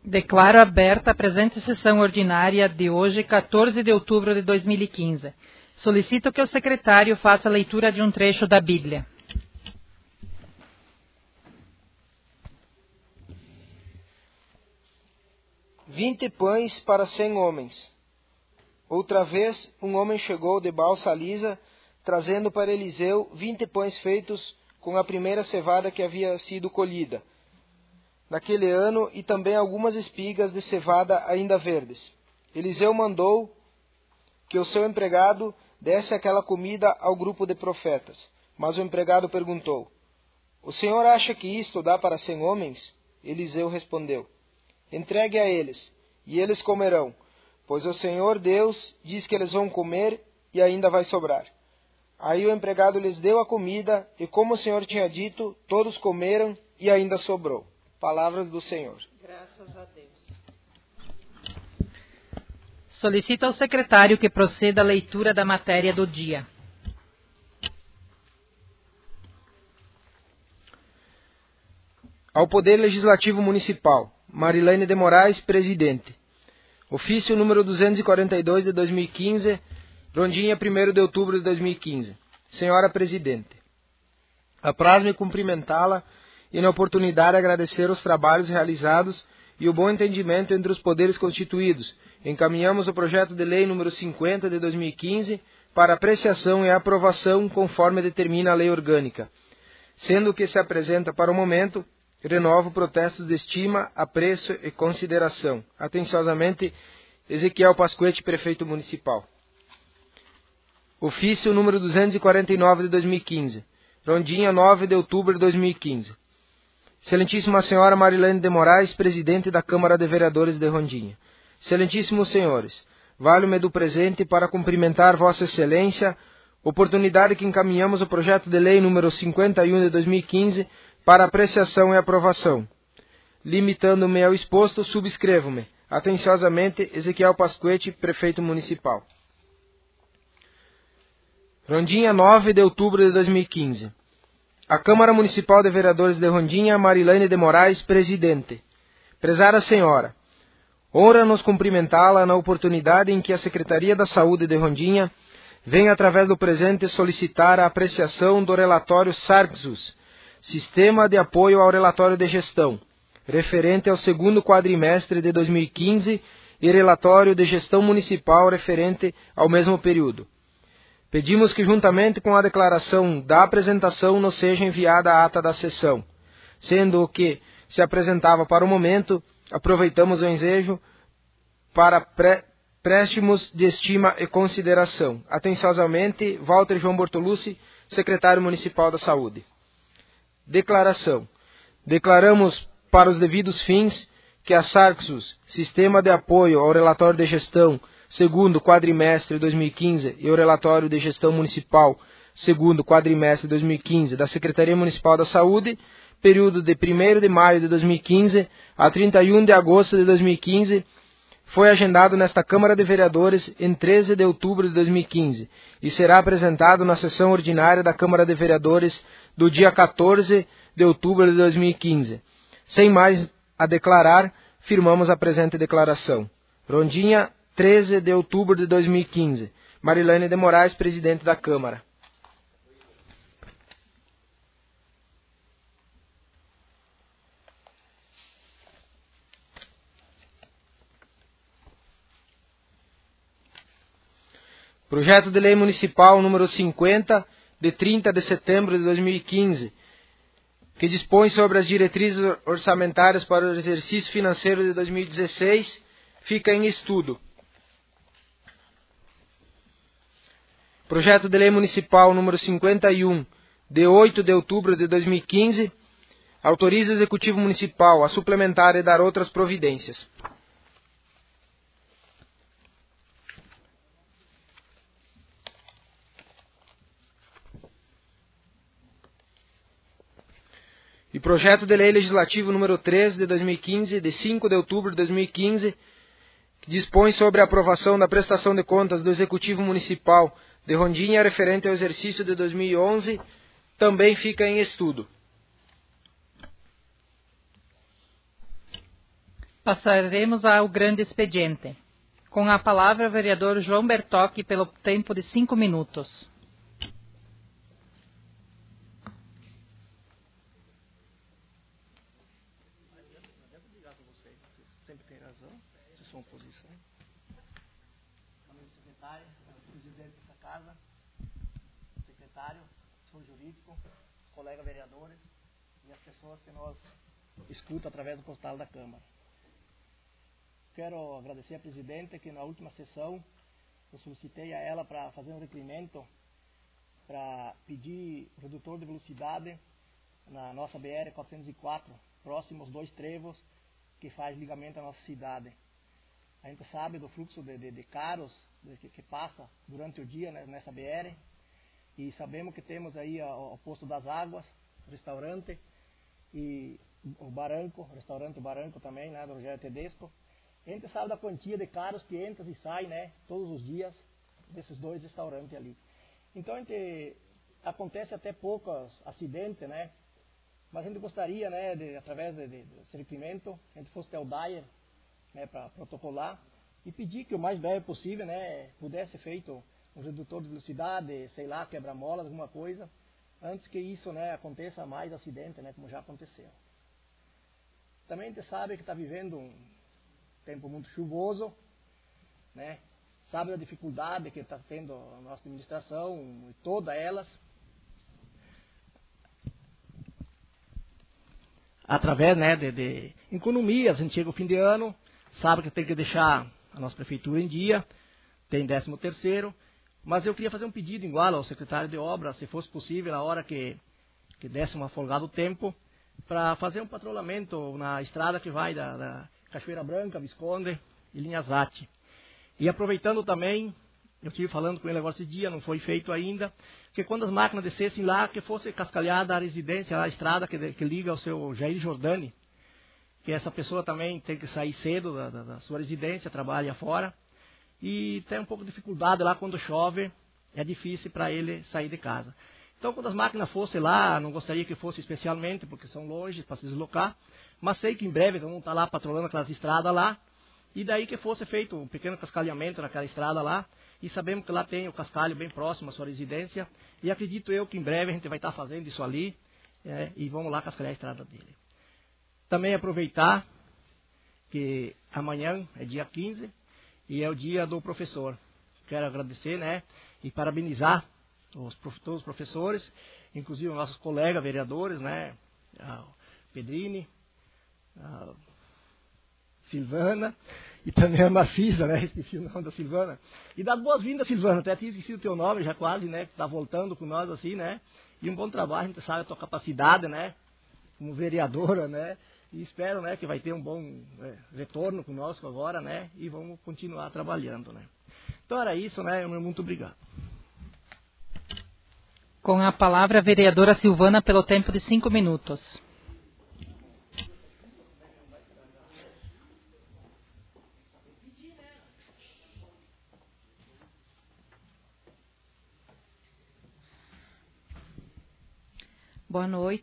Declaro aberta a presente sessão ordinária de hoje, 14 de outubro de 2015. Solicito que o secretário faça a leitura de um trecho da Bíblia. Vinte pães para 100 homens. Outra vez, um homem chegou de Baal-Salisa, trazendo para Eliseu 20 pães feitos com a primeira cevada que havia sido colhida naquele ano, e também algumas espigas de cevada ainda verdes. Eliseu mandou que o seu empregado desse aquela comida ao grupo de profetas. Mas o empregado perguntou: "O senhor acha que isto dá para 100 homens?" Eliseu respondeu: "Entregue a eles, e eles comerão, pois o Senhor Deus diz que eles vão comer e ainda vai sobrar." Aí o empregado lhes deu a comida, e como o Senhor tinha dito, todos comeram e ainda sobrou. Palavras do Senhor. Graças a Deus. Solicito ao secretário que proceda à leitura da matéria do dia. Ao Poder Legislativo Municipal, Marilene de Moraes, presidente. Ofício número 242 de 2015, Rondinha, 1º de outubro de 2015. Senhora Presidente, apraz-me cumprimentá-la e, na oportunidade, agradecer os trabalhos realizados e o bom entendimento entre os poderes constituídos. Encaminhamos o projeto de lei número 50 de 2015 para apreciação e aprovação conforme determina a lei orgânica. Sendo que se apresenta para o momento, renovo protestos de estima, apreço e consideração. Atenciosamente, Ezequiel Pasquete, prefeito municipal. Ofício número 249 de 2015, Rondinha, 9 de outubro de 2015. Excelentíssima Senhora Marilene de Moraes, presidente da Câmara de Vereadores de Rondinha. Excelentíssimos senhores, valho-me do presente para cumprimentar Vossa Excelência, oportunidade que encaminhamos o projeto de lei número 51 de 2015 para apreciação e aprovação. Limitando-me ao exposto, subscrevo-me. Atenciosamente, Ezequiel Pasquete, prefeito municipal. Rondinha, 9 de outubro de 2015. A Câmara Municipal de Vereadores de Rondinha, Marilene de Moraes, presidente. Prezada Senhora, honra-nos cumprimentá-la na oportunidade em que a Secretaria da Saúde de Rondinha vem, através do presente, solicitar a apreciação do relatório SARCSUS, Sistema de Apoio ao Relatório de Gestão, referente ao segundo quadrimestre de 2015 e relatório de gestão municipal referente ao mesmo período. Pedimos que, juntamente com a declaração da apresentação, nos seja enviada a ata da sessão. Sendo o que se apresentava para o momento, aproveitamos o ensejo para préstimos de estima e consideração. Atenciosamente, Walter João Bortolucci, secretário municipal da Saúde. Declaração. Declaramos para os devidos fins que a SARCSUS, Sistema de Apoio ao Relatório de Gestão, segundo quadrimestre de 2015, e o Relatório de Gestão Municipal, segundo quadrimestre de 2015, da Secretaria Municipal da Saúde, período de 1º de maio de 2015 a 31 de agosto de 2015, foi agendado nesta Câmara de Vereadores em 13 de outubro de 2015 e será apresentado na sessão ordinária da Câmara de Vereadores do dia 14 de outubro de 2015. Sem mais a declarar, firmamos a presente declaração. Rondinha, 13 de outubro de 2015. Marilene de Moraes, presidente da Câmara. Projeto de Lei Municipal número 50, de 30 de setembro de 2015, que dispõe sobre as diretrizes orçamentárias para o exercício financeiro de 2016, fica em estudo. Projeto de Lei Municipal número 51, de 8 de outubro de 2015, autoriza o Executivo Municipal a suplementar e dar outras providências. E projeto de Lei Legislativo número 3 de 2015, de 5 de outubro de 2015, que dispõe sobre a aprovação da prestação de contas do Executivo Municipal de Rondinha referente ao exercício de 2011, também fica em estudo. passaremos ao grande expediente. Com a palavra, o vereador João Bertocchi, pelo tempo de 5 minutos. Sempre tem razão, se são oposição. Câmara secretária, presidente dessa casa, secretário, assessor jurídico, colegas vereadores e as pessoas que nós escutam através do portal da Câmara. Quero agradecer à presidente que na última sessão eu solicitei a ela para fazer um requerimento para pedir redutor de velocidade na nossa BR-404, próximo aos 2 trevos que faz ligamento à nossa cidade. A gente sabe do fluxo de carros que passa durante o dia, né, nessa BR, e sabemos que temos aí o Posto das Águas, restaurante, e o Barranco, restaurante Barranco também, né, do Rogério Tedesco. A gente sabe da quantia de carros que entram e saem, né, todos os dias desses 2 restaurantes ali. Então acontece até poucos acidentes, né? Mas a gente gostaria, né, através desse requerimento, a gente fosse até o DAIR, né, para protocolar e pedir que o mais breve possível, né, pudesse ser feito um redutor de velocidade, sei lá, quebra-molas, alguma coisa, antes que isso, né, aconteça mais acidente, né, como já aconteceu. Também a gente sabe que está vivendo um tempo muito chuvoso, né, sabe da dificuldade que está tendo a nossa administração, e todas elas. Através, né, de economia, a gente chega ao fim de ano, sabe que tem que deixar a nossa prefeitura em dia, tem 13º, mas eu queria fazer um pedido igual ao secretário de obras, se fosse possível, na hora que desse uma folgada o tempo, para fazer um patrulhamento na estrada que vai da Cachoeira Branca, Visconde e Linhazate. E aproveitando também, eu estive falando com ele agora esse dia, não foi feito ainda, que quando as máquinas descessem lá, que fosse cascalhada a residência, a estrada que liga ao seu Jair Jordani, que essa pessoa também tem que sair cedo da sua residência, trabalha fora, e tem um pouco de dificuldade lá quando chove, é difícil para ele sair de casa. Então, quando as máquinas fossem lá, não gostaria que fosse especialmente, porque são longe para se deslocar, mas sei que em breve vamos estar lá patrulhando aquelas estradas lá, e daí que fosse feito um pequeno cascalhamento naquela estrada lá, e sabemos que lá tem o cascalho bem próximo à sua residência, e acredito eu que em breve a gente vai estar fazendo isso ali, e vamos lá cascalhar a estrada dele. Também aproveitar que amanhã é dia 15, e é o dia do professor. Quero agradecer, né, e parabenizar todos os professores, inclusive os nossos colegas vereadores, né, a Pedrini, a Silvana, e também a Marfisa, né, esqueci o nome da Silvana. E dar boas-vindas, Silvana, até tinha esquecido o teu nome já quase, né, que está voltando com nós assim, né, e um bom trabalho, a gente sabe a tua capacidade, né, como vereadora, né, e espero, né, que vai ter um bom retorno conosco agora, né, e vamos continuar trabalhando, né. Então era isso, né, muito obrigado. Com a palavra, a vereadora Silvana, pelo tempo de 5 minutos. Boa noite.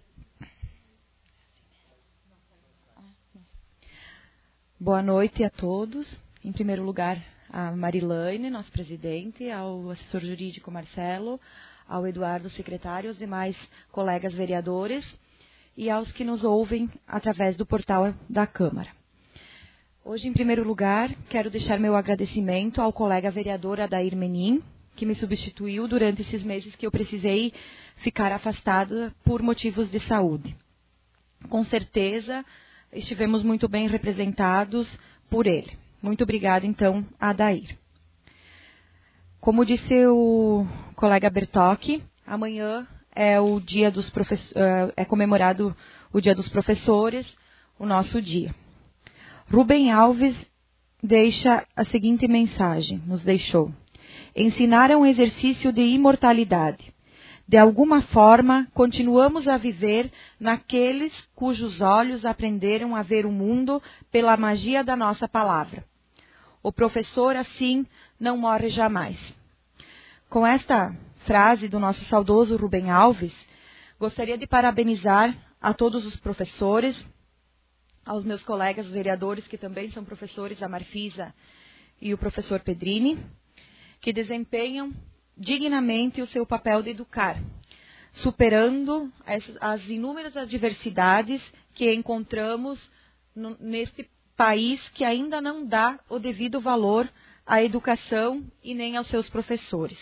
Boa noite a todos. Em primeiro lugar, a Marilane, nosso presidente, ao assessor jurídico Marcelo, ao Eduardo, secretário, aos demais colegas vereadores e aos que nos ouvem através do portal da Câmara. Hoje, em primeiro lugar, quero deixar meu agradecimento ao colega vereador Adair Menin, que me substituiu durante esses meses que eu precisei ficar afastada por motivos de saúde. Com certeza, estivemos muito bem representados por ele. Muito obrigada, então, a Adair. Como disse o colega Bertocchi, amanhã é o dia dos é comemorado o Dia dos Professores, o nosso dia. Rubem Alves deixa a seguinte mensagem, nos deixou. Ensinar é um exercício de imortalidade. De alguma forma, continuamos a viver naqueles cujos olhos aprenderam a ver o mundo pela magia da nossa palavra. O professor, assim, não morre jamais. Com esta frase do nosso saudoso Rubem Alves, gostaria de parabenizar a todos os professores, aos meus colegas vereadores, que também são professores, a Marfisa e o professor Pedrini, que desempenham dignamente o seu papel de educar, superando as inúmeras adversidades que encontramos neste país que ainda não dá o devido valor à educação e nem aos seus professores.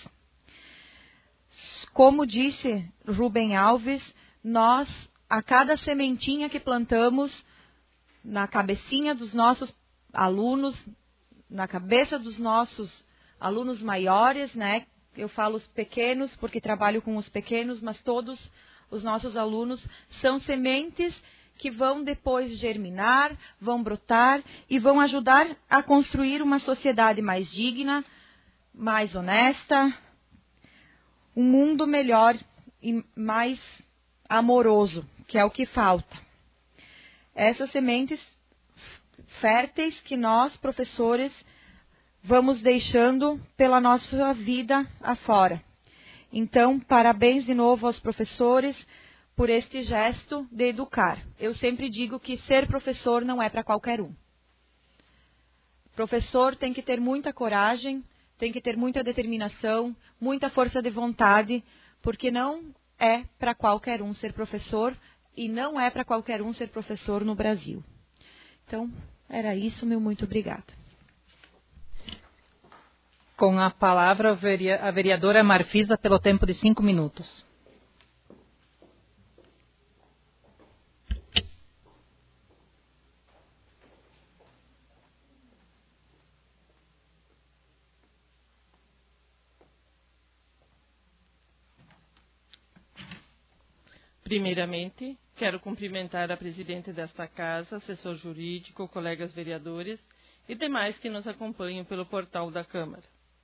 Como disse Rubem Alves, nós, a cada sementinha que plantamos na cabecinha dos nossos alunos, na cabeça dos nossos alunos maiores, né? Eu falo os pequenos porque trabalho com os pequenos, mas todos os nossos alunos são sementes que vão depois germinar, vão brotar e vão ajudar a construir uma sociedade mais digna, mais honesta, um mundo melhor e mais amoroso, que é o que falta. Essas sementes férteis que nós, professores, vamos deixando pela nossa vida afora. Então, parabéns de novo aos professores por este gesto de educar. Eu sempre digo que ser professor não é para qualquer um. Professor tem que ter muita coragem, tem que ter muita determinação, muita força de vontade, porque não é para qualquer um ser professor e não é para qualquer um ser professor no Brasil. Então, era isso, meu muito obrigada. Com a palavra, a vereadora Marfisa, pelo tempo de 5 minutos. Primeiramente, quero cumprimentar a presidente desta casa, assessor jurídico, colegas vereadores e demais que nos acompanham pelo portal da Câmara.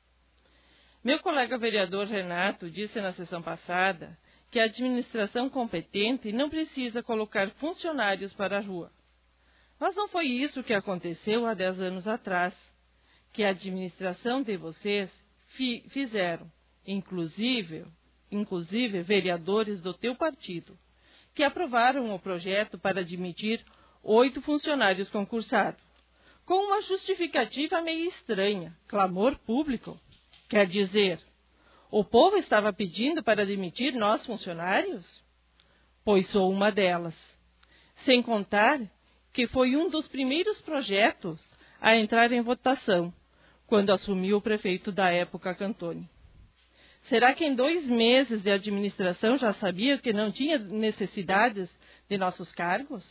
Meu colega vereador Renato disse na sessão passada que a administração competente não precisa colocar funcionários para a rua. Mas não foi isso que aconteceu há 10 anos atrás, que a administração de vocês fizeram, inclusive vereadores do teu partido, que aprovaram o projeto para admitir 8 funcionários concursados, com uma justificativa meio estranha, clamor público. Quer dizer, o povo estava pedindo para demitir nós funcionários? Pois sou uma delas. Sem contar que foi um dos primeiros projetos a entrar em votação, quando assumiu o prefeito da época, Cantoni. Será que em 2 meses de administração já sabia que não tinha necessidades de nossos cargos?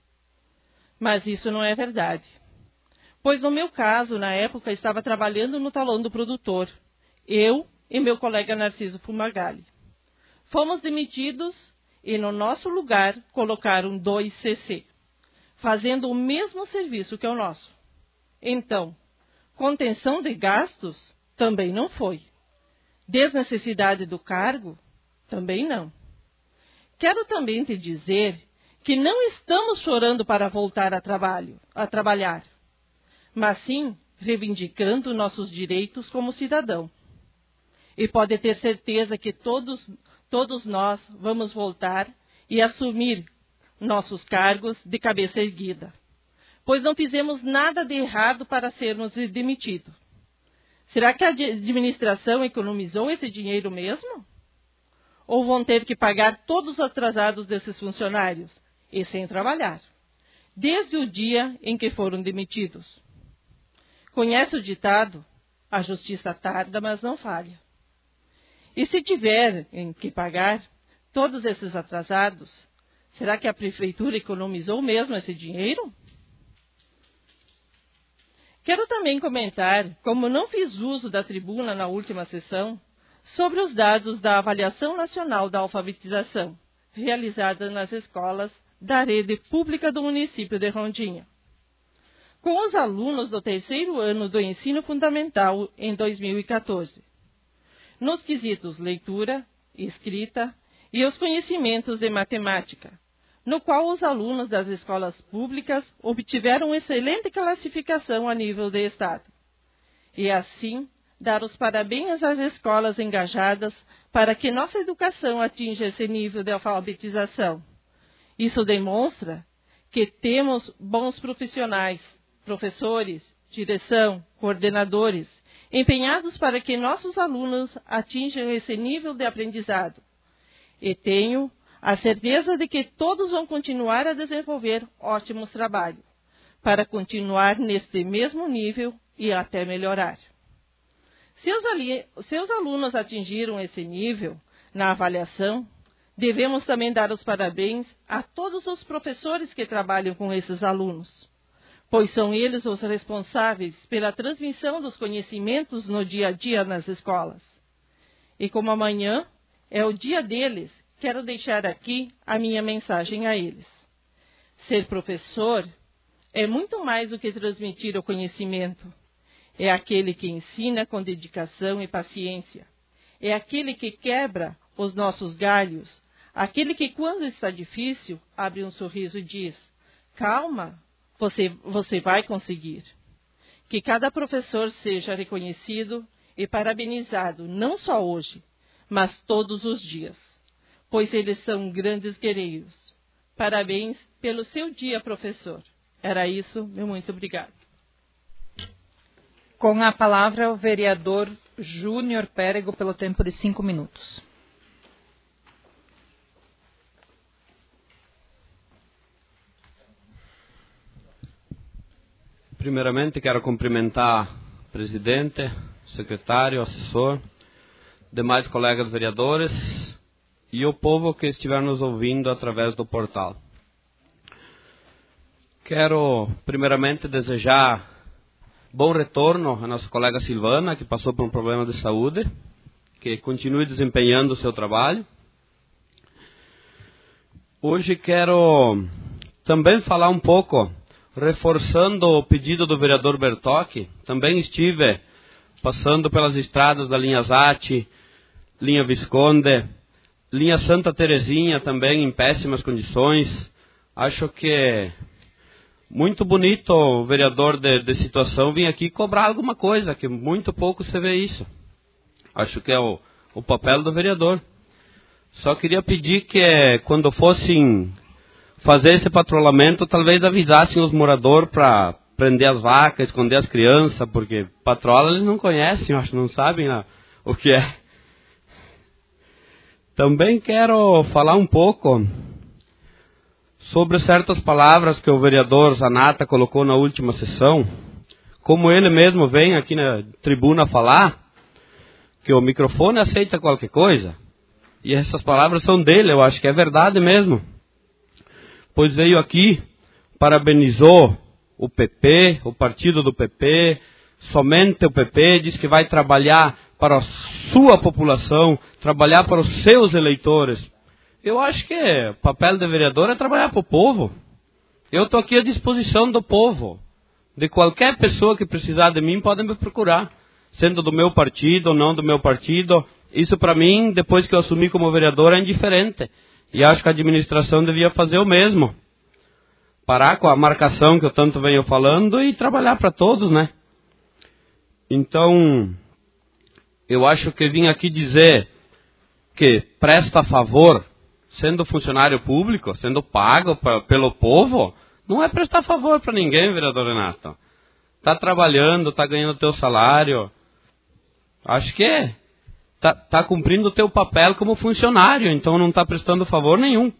Mas isso não é verdade. Pois no meu caso, na época, estava trabalhando no talão do produtor. Eu e meu colega Narciso Fumagalli. Fomos demitidos e no nosso lugar colocaram 2 CC, fazendo o mesmo serviço que o nosso. Então, contenção de gastos também não foi. Desnecessidade do cargo? Também não. Quero também te dizer que não estamos chorando para voltar a trabalhar, mas sim reivindicando nossos direitos como cidadão. E pode ter certeza que todos nós vamos voltar e assumir nossos cargos de cabeça erguida, pois não fizemos nada de errado para sermos demitidos. Será que a administração economizou esse dinheiro mesmo? Ou vão ter que pagar todos os atrasados desses funcionários, e sem trabalhar, desde o dia em que foram demitidos? Conhece o ditado? A justiça tarda, mas não falha. E se tiverem que pagar todos esses atrasados, será que a prefeitura economizou mesmo esse dinheiro? Quero também comentar, como não fiz uso da tribuna na última sessão, sobre os dados da Avaliação Nacional da Alfabetização, realizada nas escolas da rede pública do município de Rondinha. Com os alunos do 3º ano do ensino fundamental em 2014. Nos quesitos leitura, escrita e os conhecimentos de matemática, no qual os alunos das escolas públicas obtiveram excelente classificação a nível de estado. E assim, dar os parabéns às escolas engajadas para que nossa educação atinja esse nível de alfabetização. Isso demonstra que temos bons profissionais, professores, direção, coordenadores, empenhados para que nossos alunos atinjam esse nível de aprendizado. E tenho a certeza de que todos vão continuar a desenvolver ótimos trabalhos, para continuar neste mesmo nível e até melhorar. Seus alunos atingiram esse nível na avaliação, devemos também dar os parabéns a todos os professores que trabalham com esses alunos, pois são eles os responsáveis pela transmissão dos conhecimentos no dia a dia nas escolas. E como amanhã é o dia deles, quero deixar aqui a minha mensagem a eles. Ser professor é muito mais do que transmitir o conhecimento. É aquele que ensina com dedicação e paciência. É aquele que quebra os nossos galhos. Aquele que, quando está difícil, abre um sorriso e diz: calma, você vai conseguir. Que cada professor seja reconhecido e parabenizado, não só hoje, mas todos os dias, pois eles são grandes guerreiros. Parabéns pelo seu dia, professor. Era isso, meu muito obrigado. Com a palavra, o vereador Júnior Pérego, pelo tempo de 5 minutos. Primeiramente, quero cumprimentar o presidente, secretário, assessor, demais colegas vereadores e o povo que estiver nos ouvindo através do portal. Quero, primeiramente, desejar bom retorno à nossa colega Silvana, que passou por um problema de saúde, que continue desempenhando o seu trabalho. Hoje quero também falar um pouco, reforçando o pedido do vereador Bertocchi. Também estive passando pelas estradas da linha Zatti, linha Visconde, linha Santa Terezinha, também em péssimas condições. Acho que muito bonito o vereador de situação vir aqui cobrar alguma coisa, que muito pouco se vê isso. Acho que é o papel do vereador. Só queria pedir que quando fossem fazer esse patrulhamento, talvez avisassem os moradores para prender as vacas, esconder as crianças, porque patrola eles não conhecem, acho, não sabem o que é. Também quero falar um pouco sobre certas palavras que o vereador Zanata colocou na última sessão. Como ele mesmo vem aqui na tribuna falar, que o microfone aceita qualquer coisa. E essas palavras são dele, eu acho que é verdade mesmo. Pois veio aqui, parabenizou o PP, o partido do PP, somente o PP, diz que vai trabalhar para a sua população, trabalhar para os seus eleitores. Eu acho que o papel de vereador é trabalhar para o povo. Eu estou aqui à disposição do povo. De qualquer pessoa que precisar de mim, podem me procurar. Sendo do meu partido ou não do meu partido. Isso para mim, depois que eu assumi como vereador, é indiferente. E acho que a administração devia fazer o mesmo. Parar com a marcação que eu tanto venho falando e trabalhar para todos, né? Então, eu acho que vim aqui dizer que presta favor, sendo funcionário público, sendo pago pelo povo, não é prestar favor para ninguém, vereador Renato. Está trabalhando, está ganhando o teu salário. Acho que está cumprindo o teu papel como funcionário, então não está prestando favor nenhum.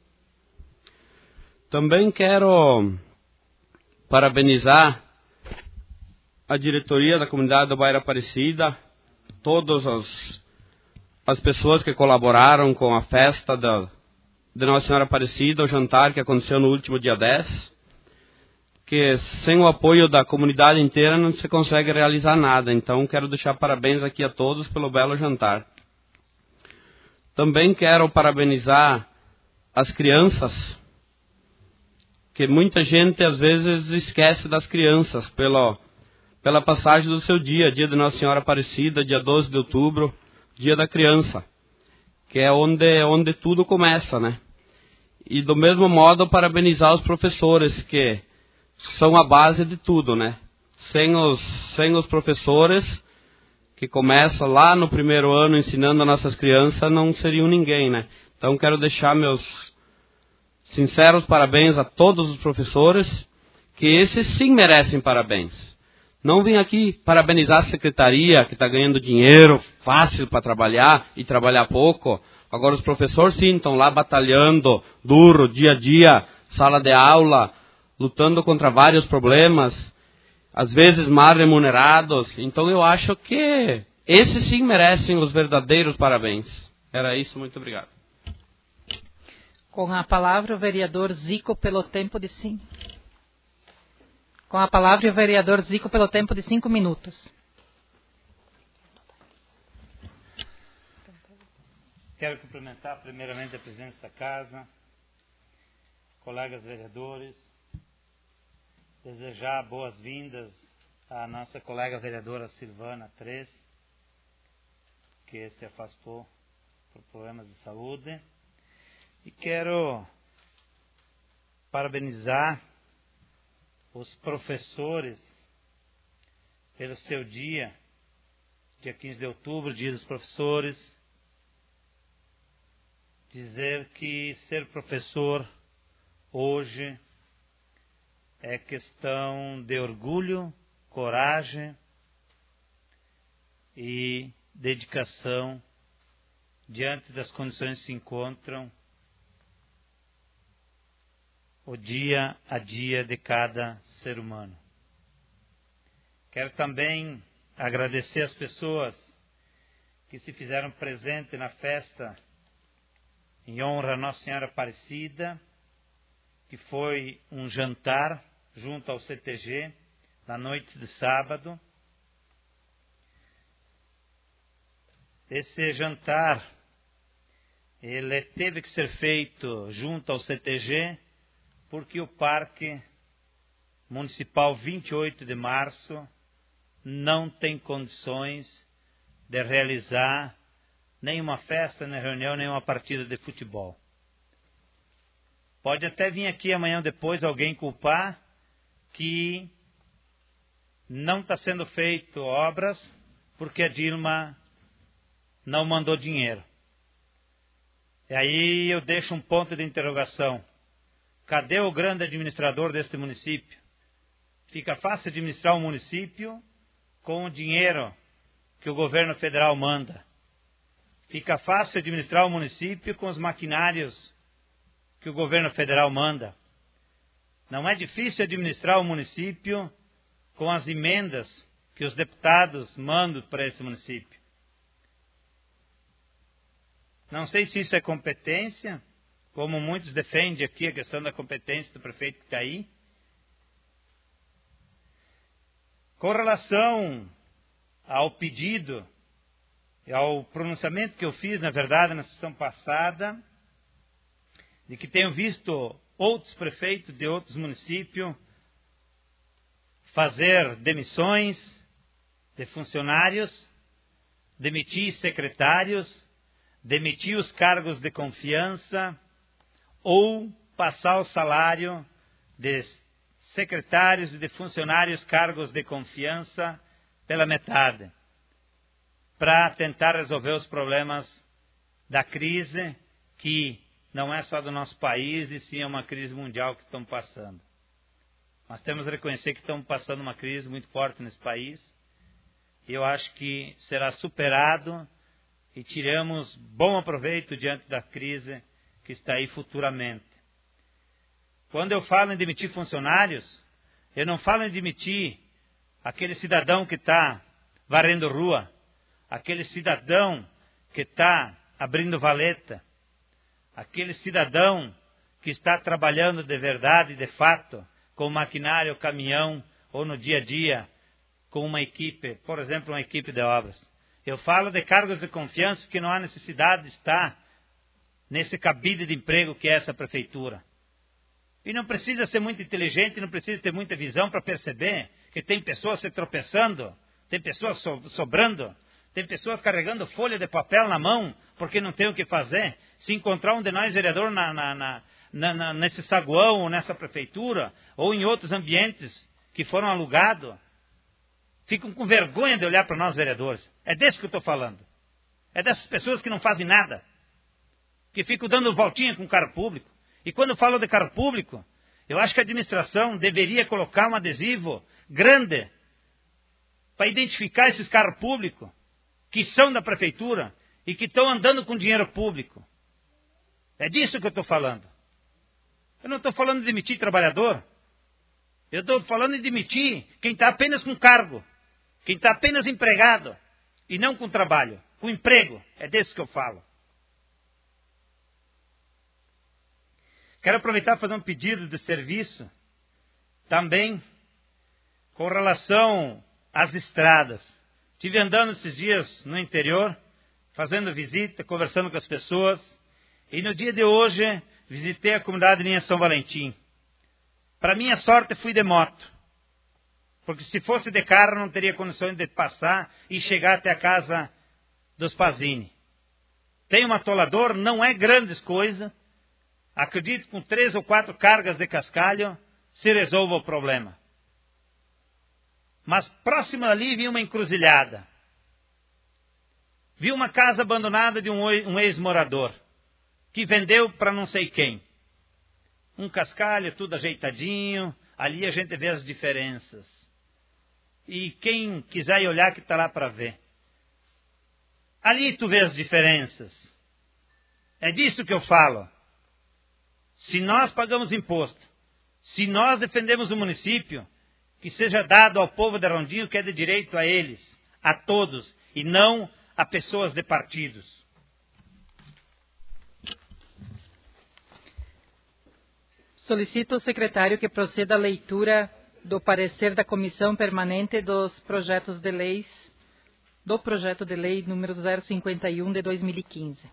Também quero parabenizar a diretoria da comunidade do Bairro Aparecida, todas as pessoas que colaboraram com a festa de Nossa Senhora Aparecida, o jantar que aconteceu no último dia 10, que sem o apoio da comunidade inteira não se consegue realizar nada. Então quero deixar parabéns aqui a todos pelo belo jantar. Também quero parabenizar as crianças, que muita gente às vezes esquece das crianças pela passagem do seu dia de Nossa Senhora Aparecida, dia 12 de outubro, dia da criança, que é onde tudo começa, né? E do mesmo modo parabenizar os professores, que são a base de tudo, né? Sem os professores, que começam lá no primeiro ano ensinando as nossas crianças, não seriam ninguém, né? Então quero deixar meus sinceros parabéns a todos os professores, que esses sim merecem parabéns. Não vim aqui parabenizar a secretaria, que está ganhando dinheiro fácil para trabalhar e trabalhar pouco. Agora os professores sim estão lá batalhando duro, dia a dia, sala de aula, lutando contra vários problemas, às vezes mal remunerados. Então eu acho que esses sim merecem os verdadeiros parabéns. Era isso, muito obrigado. Com a palavra o vereador Zico pelo tempo de 5. Com a palavra o vereador Zico pelo tempo de 5 minutos. Quero cumprimentar primeiramente a presidente dessa casa, colegas vereadores, desejar boas-vindas à nossa colega vereadora Silvana Tres, que se afastou por problemas de saúde. E quero parabenizar os professores pelo seu dia 15 de outubro, dia dos professores. Dizer que ser professor hoje é questão de orgulho, coragem e dedicação diante das condições que se encontram o dia a dia de cada ser humano. Quero também agradecer as pessoas que se fizeram presente na festa em honra a Nossa Senhora Aparecida, que foi um jantar junto ao CTG na noite de sábado. Esse jantar, ele teve que ser feito junto ao CTG, porque o Parque Municipal 28 de Março não tem condições de realizar nenhuma festa, nem reunião, nem uma partida de futebol. Pode até vir aqui amanhã ou depois alguém culpar que não está sendo feito obras porque a Dilma não mandou dinheiro. E aí eu deixo um ponto de interrogação. Cadê o grande administrador deste município? Fica fácil administrar um município com o dinheiro que o governo federal manda. Fica fácil administrar o município com os maquinários que o governo federal manda. Não é difícil administrar o município com as emendas que os deputados mandam para esse município. Não sei se isso é competência, como muitos defendem aqui a questão da competência do prefeito que está aí. Com relação ao pedido e ao pronunciamento que eu fiz, na verdade, na sessão passada, de que tenho visto outros prefeitos de outros municípios fazer demissões de funcionários, demitir secretários, demitir os cargos de confiança ou passar o salário de secretários e de funcionários cargos de confiança pela metade, para tentar resolver os problemas da crise, que não é só do nosso país, e sim é uma crise mundial que estamos passando. Nós temos que reconhecer que estamos passando uma crise muito forte nesse país, e eu acho que será superado e tiramos bom aproveito diante da crise que está aí futuramente. Quando eu falo em demitir funcionários, eu não falo em demitir aquele cidadão que está varrendo rua, aquele cidadão que está abrindo valeta, aquele cidadão que está trabalhando de verdade, de fato, com maquinário, caminhão, ou no dia a dia, com uma equipe, por exemplo, uma equipe de obras. Eu falo de cargos de confiança que não há necessidade de estar nesse cabide de emprego que é essa prefeitura. E não precisa ser muito inteligente, não precisa ter muita visão para perceber que tem pessoas se tropeçando, tem pessoas sobrando, tem pessoas carregando folha de papel na mão porque não tem o que fazer. Se encontrar um de nós vereador nesse saguão ou nessa prefeitura ou em outros ambientes que foram alugados, ficam com vergonha de olhar para nós vereadores. É desse que eu estou falando. É dessas pessoas que não fazem nada, que ficam dando voltinha com o carro público. E quando falo de cargo público, eu acho que a administração deveria colocar um adesivo grande para identificar esses carros públicos que são da prefeitura e que estão andando com dinheiro público. É disso que eu estou falando. Eu não estou falando de demitir trabalhador. Eu estou falando de demitir quem está apenas com cargo, quem está apenas empregado e não com trabalho, com emprego. É desse que eu falo. Quero aproveitar para fazer um pedido de serviço também com relação às estradas. Estive andando esses dias no interior, fazendo visita, conversando com as pessoas. E no dia de hoje, visitei a comunidade Linha São Valentim. Para minha sorte, fui de moto. Porque se fosse de carro, não teria condições de passar e chegar até a casa dos Pazini. Tem um atolador, não é grandes coisas. Acredito que com 3 ou 4 cargas de cascalho se resolva o problema. Mas próximo ali vi uma encruzilhada. Vi uma casa abandonada de um ex-morador, que vendeu para não sei quem. Um cascalho, tudo ajeitadinho, ali a gente vê as diferenças. E quem quiser ir olhar que está lá para ver. Ali tu vê as diferenças. É disso que eu falo. Se nós pagamos imposto, se nós defendemos o município, que seja dado ao povo de Rondinho, que é de direito a eles, a todos, e não a pessoas de partidos. Solicito ao secretário que proceda à leitura do parecer da Comissão Permanente dos Projetos de Leis, do Projeto de Lei número 051 de 2015.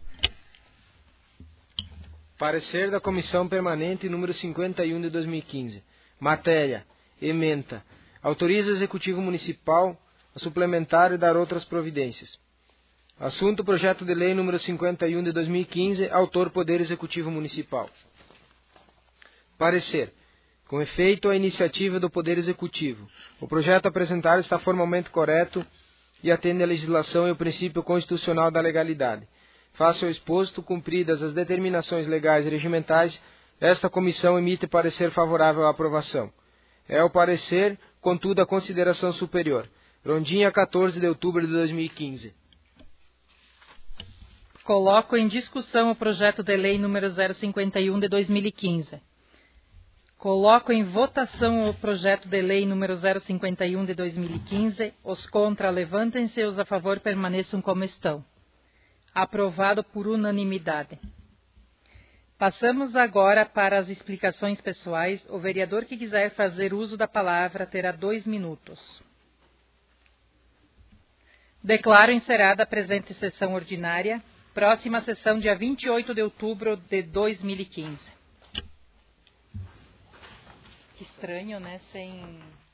Parecer da Comissão Permanente número 51 de 2015. Matéria: ementa. Autoriza o Executivo Municipal a suplementar e dar outras providências. Assunto: Projeto de Lei número 51 de 2015. Autor: Poder Executivo Municipal. Parecer: com efeito à iniciativa do Poder Executivo, o projeto apresentado está formalmente correto e atende à legislação e ao princípio constitucional da legalidade. Face ao exposto, cumpridas as determinações legais e regimentais, esta comissão emite parecer favorável à aprovação. É o parecer, contudo, a consideração superior. Rondinha, 14 de outubro de 2015. Coloco em discussão o projeto de lei número 051 de 2015. Coloco em votação o projeto de lei número 051 de 2015. Os contra levantem-se, os a favor permaneçam como estão. Aprovado por unanimidade. Passamos agora para as explicações pessoais. O vereador que quiser fazer uso da palavra terá 2 minutos. Declaro encerrada a presente sessão ordinária. Próxima sessão, dia 28 de outubro de 2015. Que estranho, né? Sem